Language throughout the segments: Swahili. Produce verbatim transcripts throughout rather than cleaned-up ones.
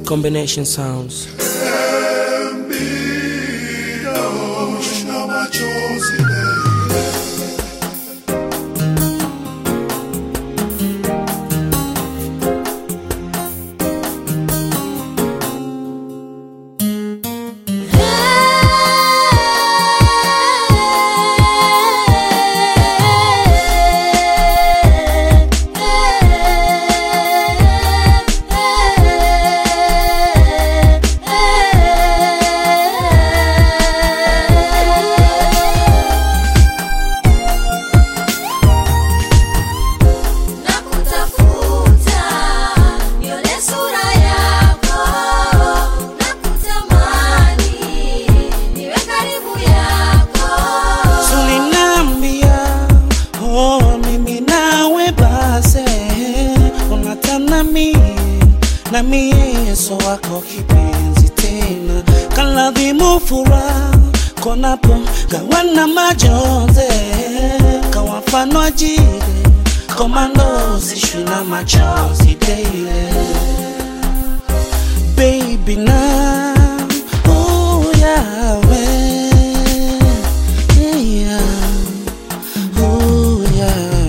Combination sounds. Na mie so wako kipenzi tena Kaladhimu fura Konapo gawana majonze Kawafanwa jide Komando zishwi na machozi daily Baby na Oh Yahweh Yeah Oh Yahweh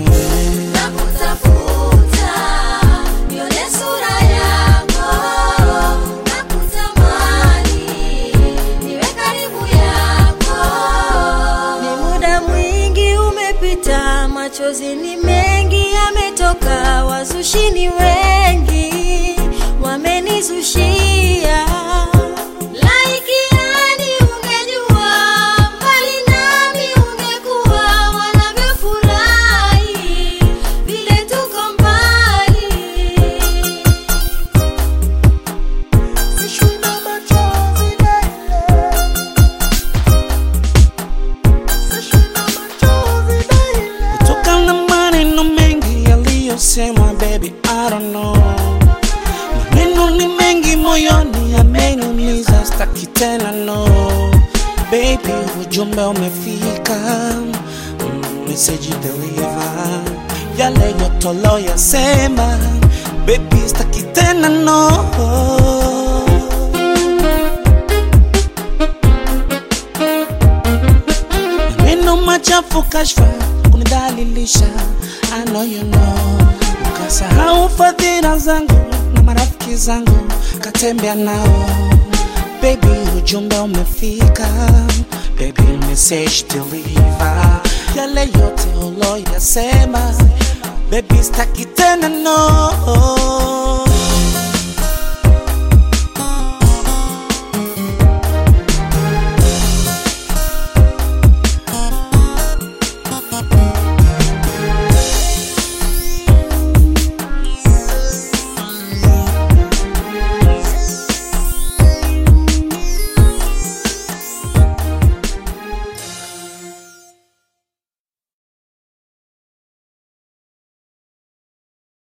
Machozi ni mengi yametoka, wazushi ni wengi wamenizushia. Laiki yani ungejua, mbali nami ungekuwa wanavyofurahi vile tuko mbali. Sishwi na machozi daily, sishwi na machozi daily. Sema baby I don't know Maneno ni mengi moyoni yameniumiza staki tena no Baby ujumbe umefika mm, Message deliver Yale yote loyasema Baby staki tena no Maneno machafu kashfa kunidhalilisha I know you know Ukasahau fadhila zangu na marafiki zangu katembea nao Baby ujumbe umefika Baby message deliver Yale yote uloyasema Baby staki tena no